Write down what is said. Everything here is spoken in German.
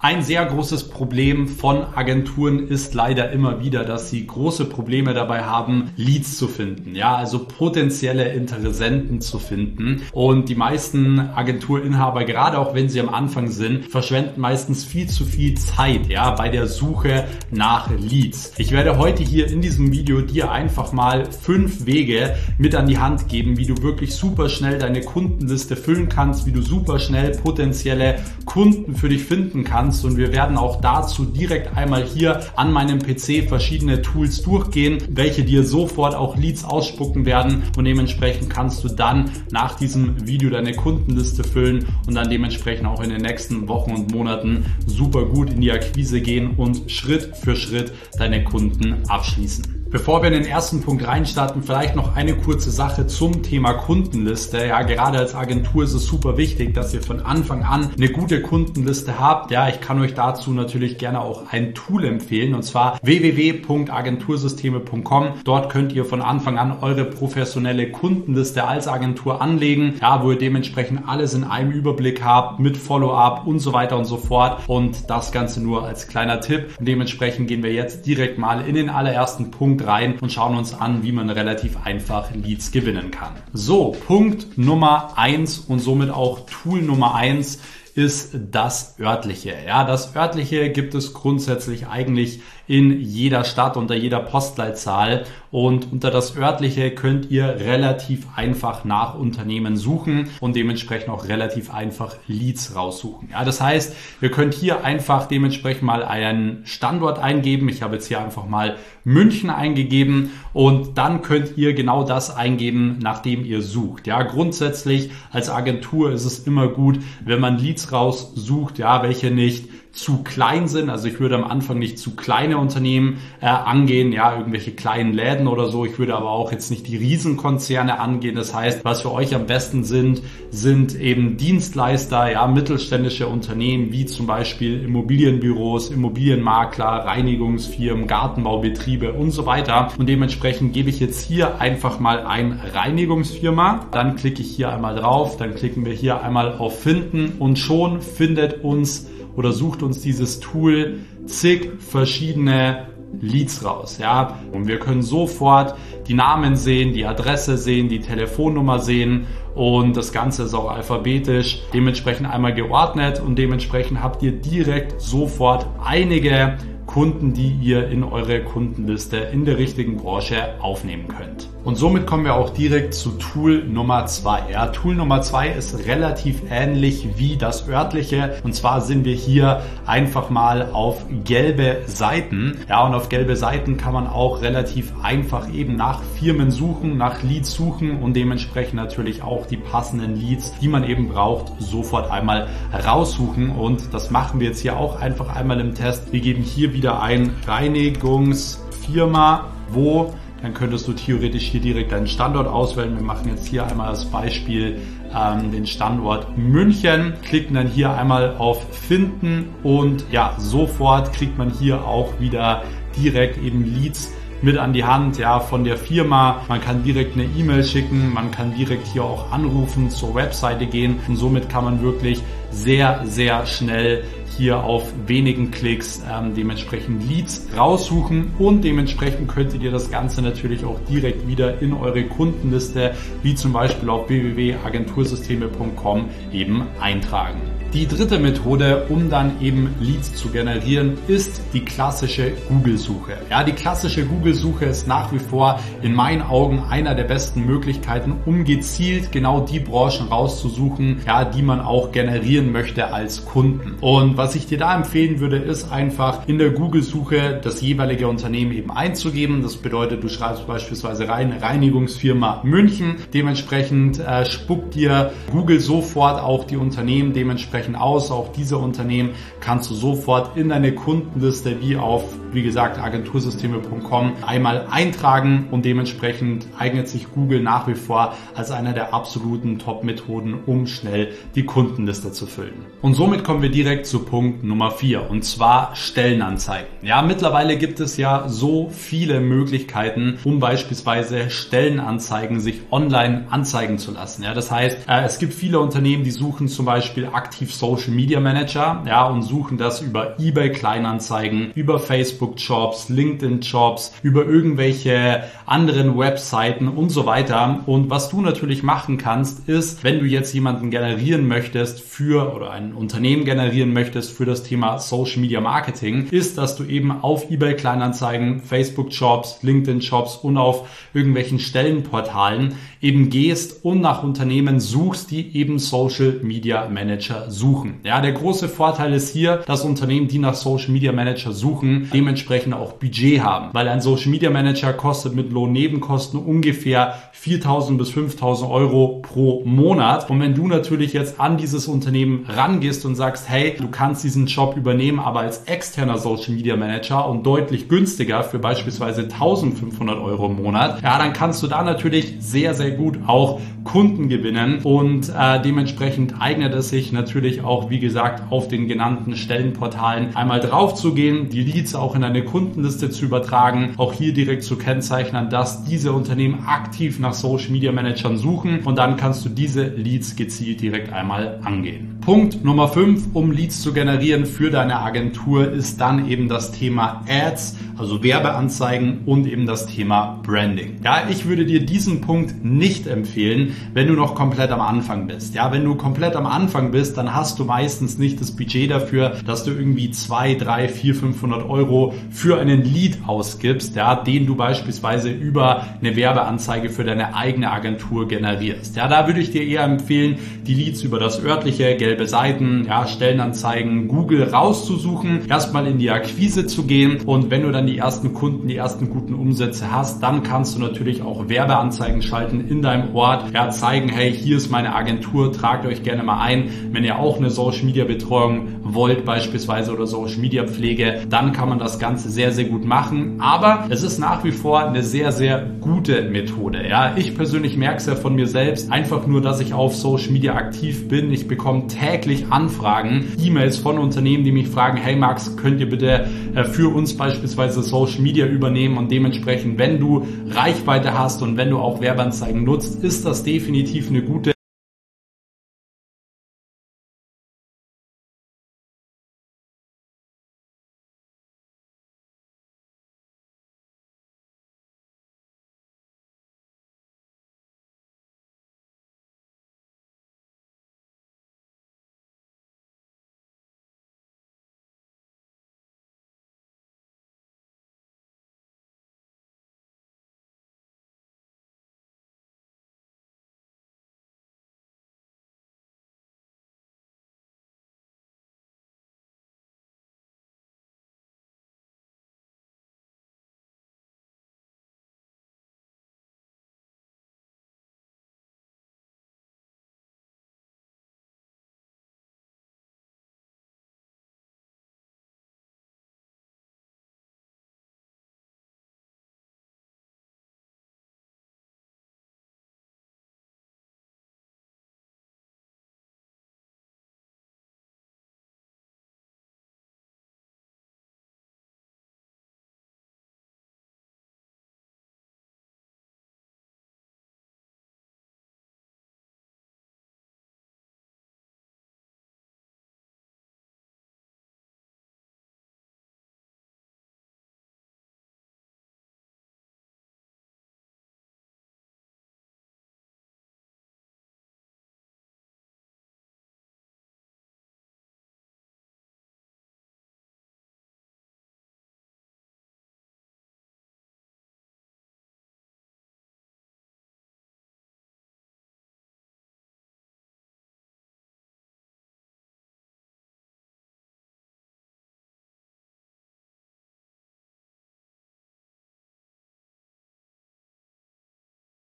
Ein sehr großes Problem von Agenturen ist leider immer wieder, dass sie große Probleme dabei haben, Leads zu finden. Ja, also potenzielle Interessenten zu finden. Und die meisten Agenturinhaber, gerade auch wenn sie am Anfang sind, verschwenden meistens viel zu viel Zeit, ja, bei der Suche nach Leads. Ich werde heute hier in diesem Video dir einfach mal 5 Wege mit an die Hand geben, wie du wirklich super schnell deine Kundenliste füllen kannst, wie du super schnell potenzielle Kunden für dich finden kannst. Und wir werden auch dazu direkt einmal hier an meinem PC verschiedene Tools durchgehen, welche dir sofort auch Leads ausspucken werden, und dementsprechend kannst du dann nach diesem Video deine Kundenliste füllen und dann dementsprechend auch in den nächsten Wochen und Monaten super gut in die Akquise gehen und Schritt für Schritt deine Kunden abschließen. Bevor wir in den ersten Punkt reinstarten, vielleicht noch eine kurze Sache zum Thema Kundenliste. Ja, gerade als Agentur ist es super wichtig, dass ihr von Anfang an eine gute Kundenliste habt. Ja, ich kann euch dazu natürlich gerne auch ein Tool empfehlen, und zwar www.agentursysteme.com. Dort könnt ihr von Anfang an eure professionelle Kundenliste als Agentur anlegen, ja, wo ihr dementsprechend alles in einem Überblick habt, mit Follow-up und so weiter und so fort. Und das Ganze nur als kleiner Tipp. Und dementsprechend gehen wir jetzt direkt mal in den allerersten Punkt rein und schauen uns an, wie man relativ einfach Leads gewinnen kann. So, Punkt Nummer 1 und somit auch Tool Nummer 1 ist das Örtliche. Ja, das Örtliche gibt es grundsätzlich eigentlich in jeder Stadt, unter jeder Postleitzahl, und unter das Örtliche könnt ihr relativ einfach nach Unternehmen suchen und dementsprechend auch relativ einfach Leads raussuchen. Ja, das heißt, ihr könnt hier einfach dementsprechend mal einen Standort eingeben. Ich habe jetzt hier einfach mal München eingegeben, und dann könnt ihr genau das eingeben, nachdem ihr sucht. Ja, grundsätzlich als Agentur ist es immer gut, wenn man Leads raussucht, ja, welche nicht zu klein sind. Also ich würde am Anfang nicht zu kleine Unternehmen angehen, ja, irgendwelche kleinen Läden oder so. Ich würde aber auch jetzt nicht die Riesenkonzerne angehen. Das heißt, was für euch am besten sind eben Dienstleister, ja, mittelständische Unternehmen wie zum Beispiel Immobilienbüros, Immobilienmakler, Reinigungsfirmen, Gartenbaubetriebe und so weiter. Und dementsprechend gebe ich jetzt hier einfach mal ein Reinigungsfirma. Dann klicke ich hier einmal drauf, dann klicken wir hier einmal auf Finden, und schon findet uns oder sucht uns dieses Tool zig verschiedene Leads raus, ja. Und wir können sofort die Namen sehen, die Adresse sehen, die Telefonnummer sehen, und das Ganze ist auch alphabetisch dementsprechend einmal geordnet, und dementsprechend habt ihr direkt sofort einige Kunden, die ihr in eure Kundenliste in der richtigen Branche aufnehmen könnt. Und somit kommen wir auch direkt zu Tool Nummer 2. Ja, Tool Nummer 2 ist relativ ähnlich wie das Örtliche, und zwar sind wir hier einfach mal auf gelbe Seiten. Ja, und auf gelbe Seiten kann man auch relativ einfach eben nach Firmen suchen, nach Leads suchen und dementsprechend natürlich auch die passenden Leads, die man eben braucht, sofort einmal raussuchen. Und das machen wir jetzt hier auch einfach einmal im Test. Wir geben hier wieder ein Reinigungsfirma, wo, dann könntest du theoretisch hier direkt deinen Standort auswählen. Wir machen jetzt hier einmal als Beispiel den Standort München, klicken dann hier einmal auf Finden, und ja, sofort kriegt man hier auch wieder direkt eben Leads mit an die Hand, ja, von der Firma. Man kann direkt eine E-Mail schicken, man kann direkt hier auch anrufen, zur Webseite gehen, und somit kann man wirklich sehr, sehr schnell hier auf wenigen Klicks dementsprechend Leads raussuchen, und dementsprechend könntet ihr das Ganze natürlich auch direkt wieder in eure Kundenliste, wie zum Beispiel auf www.agentursysteme.com eben eintragen. Die dritte Methode, um dann eben Leads zu generieren, ist die klassische Google-Suche. Ja, die klassische Google-Suche ist nach wie vor in meinen Augen einer der besten Möglichkeiten, um gezielt genau die Branchen rauszusuchen, ja, die man auch generieren möchte als Kunden. Und was ich dir da empfehlen würde, ist einfach in der Google-Suche das jeweilige Unternehmen eben einzugeben. Das bedeutet, du schreibst beispielsweise rein Reinigungsfirma München. Dementsprechend spuckt dir Google sofort auch die Unternehmen dementsprechend aus. Auch diese Unternehmen kannst du sofort in deine Kundenliste wie auf, wie gesagt, agentursysteme.com einmal eintragen, und dementsprechend eignet sich Google nach wie vor als einer der absoluten Top-Methoden, um schnell die Kundenliste zu füllen. Und somit kommen wir direkt zu Punkt Nummer 4, und zwar Stellenanzeigen. Ja, mittlerweile gibt es ja so viele Möglichkeiten, um beispielsweise Stellenanzeigen sich online anzeigen zu lassen. Ja, das heißt, es gibt viele Unternehmen, die suchen zum Beispiel aktiv aktiv Social Media Manager, ja, und suchen das über eBay Kleinanzeigen, über Facebook Jobs, LinkedIn Jobs, über irgendwelche anderen Webseiten und so weiter. Und was du natürlich machen kannst, ist, wenn du jetzt jemanden generieren möchtest oder ein Unternehmen generieren möchtest für das Thema Social Media Marketing, ist, dass du eben auf eBay Kleinanzeigen, Facebook Jobs, LinkedIn Jobs und auf irgendwelchen Stellenportalen eben gehst und nach Unternehmen suchst, die eben Social Media Manager suchen. Ja, der große Vorteil ist hier, dass Unternehmen, die nach Social Media Manager suchen, dementsprechend auch Budget haben, weil ein Social Media Manager kostet mit Lohnnebenkosten ungefähr 4.000 bis 5.000 Euro pro Monat. Und wenn du natürlich jetzt an dieses Unternehmen rangehst und sagst, hey, du kannst diesen Job übernehmen, aber als externer Social Media Manager und deutlich günstiger für beispielsweise 1.500 Euro im Monat, ja, dann kannst du da natürlich sehr, sehr gut auch Kunden gewinnen und dementsprechend eignet es sich natürlich auch, wie gesagt, auf den genannten Stellenportalen einmal drauf zu gehen, die Leads auch in eine Kundenliste zu übertragen, auch hier direkt zu kennzeichnen, dass diese Unternehmen aktiv nach Social Media Managern suchen und dann kannst du diese Leads gezielt direkt einmal angehen. Punkt Nummer 5, um Leads zu generieren für deine Agentur, ist dann eben das Thema Ads, also Werbeanzeigen und eben das Thema Branding. Ja, ich würde dir diesen Punkt nicht empfehlen, wenn du noch komplett am Anfang bist. Ja, wenn du komplett am Anfang bist, dann hast du meistens nicht das Budget dafür, dass du irgendwie 2, 3, 4, 500 Euro für einen Lead ausgibst, ja, den du beispielsweise über eine Werbeanzeige für deine eigene Agentur generierst. Ja, da würde ich dir eher empfehlen, die Leads über das örtliche, gelbe Seiten, ja, Stellenanzeigen, Google rauszusuchen, erstmal in die Akquise zu gehen und wenn du dann die ersten Kunden, die ersten guten Umsätze hast, dann kannst du natürlich auch Werbeanzeigen schalten in deinem Ort, ja, zeigen, hey, hier ist meine Agentur, tragt euch gerne mal ein, wenn ihr auch eine Social Media Betreuung wollt beispielsweise oder Social Media Pflege, dann kann man das Ganze sehr, sehr gut machen, aber es ist nach wie vor eine sehr, sehr gute Methode, ja. Ich persönlich merke es ja von mir selbst, einfach nur, dass ich auf Social Media aktiv bin, ich bekomme täglich Anfragen, E-Mails von Unternehmen, die mich fragen, hey Max, könnt ihr bitte für uns beispielsweise Social Media übernehmen und dementsprechend, wenn du Reichweite hast und wenn du auch Werbeanzeigen nutzt, ist das definitiv eine gute